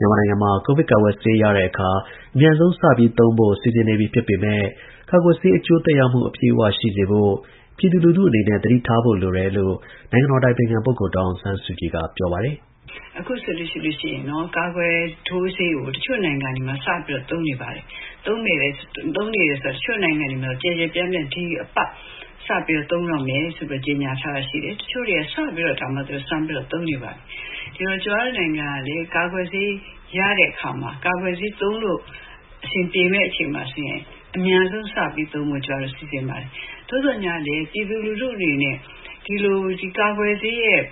မြန်မာနိုင်ငံမှာ ကိုဗစ်ကာကွယ်ဆေးရတဲ့အခါ အမြန်ဆုံးစပြီးသုံးဖို့ စီစဉ်နေပြီဖြစ်ပေမဲ့ ကာကွယ်ဆေး အကျိုးသက်ရောက်မှု အပြည့်အဝရှိစေဖို့ ပြည်သူလူထုအနေနဲ့ သတိထားဖို့လိုတယ်လို့ နိုင်ငံတော်အတိုင်ပင်ခံပုဂ္ဂိုလ် ဒေါ်အောင်ဆန်းစုကြည်က ပြောပါတယ်။ အခုဆိုလို့ရှိရင်ကာကွယ်ထိုးဆေးကိုတချို့နိုင်ငံတွေမှာစပြီးတော့သုံးနေပါတယ်။သုံးနေတယ်ဆိုတော့တချို့နိုင်ငံတွေမှာကျယ်ကျယ်ပြန့်ပြန့်ဒီအပတ်စပြီးတော့သုံးတော့မယ်ဆိုပြီးကြေညာထားတာရှိတယ်။တချို့တွေကစပြီးတော့ဒါမှသူစမ်းပြီးတော့သုံးနေပါတယ်။ဒီတော့ကျွန်တော်တို့နိုင်ငံကလေကာကွယ်ဆေးရတဲ့အခါမှာကာကွယ်ဆေးသုံးလို့အဆင်ပြေမဲ့အချိန်မှာဆိုရင်အများဆုံးစပြီးသုံးဖို့ကျွန်တော်စီစဉ်ပါတယ်။သို့သော်ညာလေပြည်သူလူထုအနေနဲ့ဒီကာကွယ်ဆေးရဲ့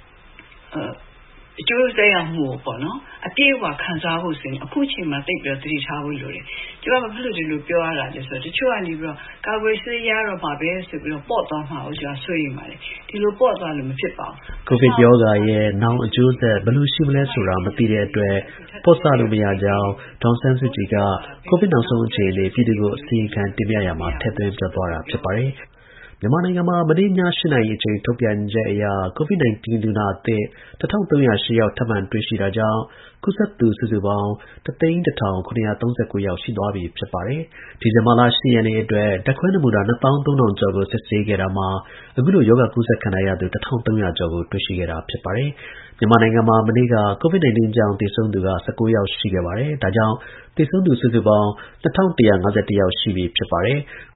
အကျိုးသက်ရောက်မှုပေါ့နော်အပြည့်အဝခံစားဖို့ဆိုရင်အခုချိန်မှာသိပြီးတော့သတိထားဖို့လိုတယ်။ကျွန်တော်ဘာဖြစ်လို့ဒီလိုပြောရတာလဲဆိုတော့တချို့ကနေပြီးတော့ကာကွယ်ဆေးရတော့မှာပဲဆိုပြီးတော့ပေါ့သွားမှာကိုကျွန်တော်ဆွေးနေပါတယ်။ဒီလိုပေါ့သွားလို့မဖြစ်ပါဘူး။ကိုဗစ်ရောဂါရဲ့နောင်အကျိုးဆက်ဘယ်လိုရှိမလဲဆိုတာမသိတဲ့အတွက်ပေါ့ဆလို့မရကြောင်းဒေါ်အောင်ဆန်းစုကြည်ကကိုဗစ်နောက်ဆုံးအခြေအနေပြည်သူကိုအစီရင်ခံတင်ပြရာမှာထည့်သွင်းပြောသွားတာဖြစ်ပါတယ်။မြန်မာနိုင်ငံမှာမနေ့ည 8 နာရီအချိန်ထုတ်ပြန်ချက်အရ COVID-19 လူနာအသစ် 1308 ယောက်ထပ်မံတွေ့ရှိတာကြောင့် ကူးစက်သူစုစုပေါင်း 1,107,739 ယောက်ရှိသွားပြီဖြစ်ပါတယ်။ ဒီဇင်ဘာလ 8 ရက်နေ့အတွက် ဓါတ်ခွဲနမူနာ 230,000 ကျော်ကိုစစ်ဆေးခဲ့တာမှာ အခုလိုရောဂါကူးစက်ခံထားရသူ 1,300 ကျော်ကိုတွေ့ရှိခဲ့တာဖြစ်ပါတယ်။ မြန်မာနိုင်ငံမှာမနေ့က COVID-19 ကြောင့်သေဆုံးသူက 19 ယောက်ရှိခဲ့ပါတယ်။ ဒါကြောင့်သေဆုံးသူစုစုပေါင်း 2,151 ယောက်ရှိပြီဖြစ်ပါတယ်။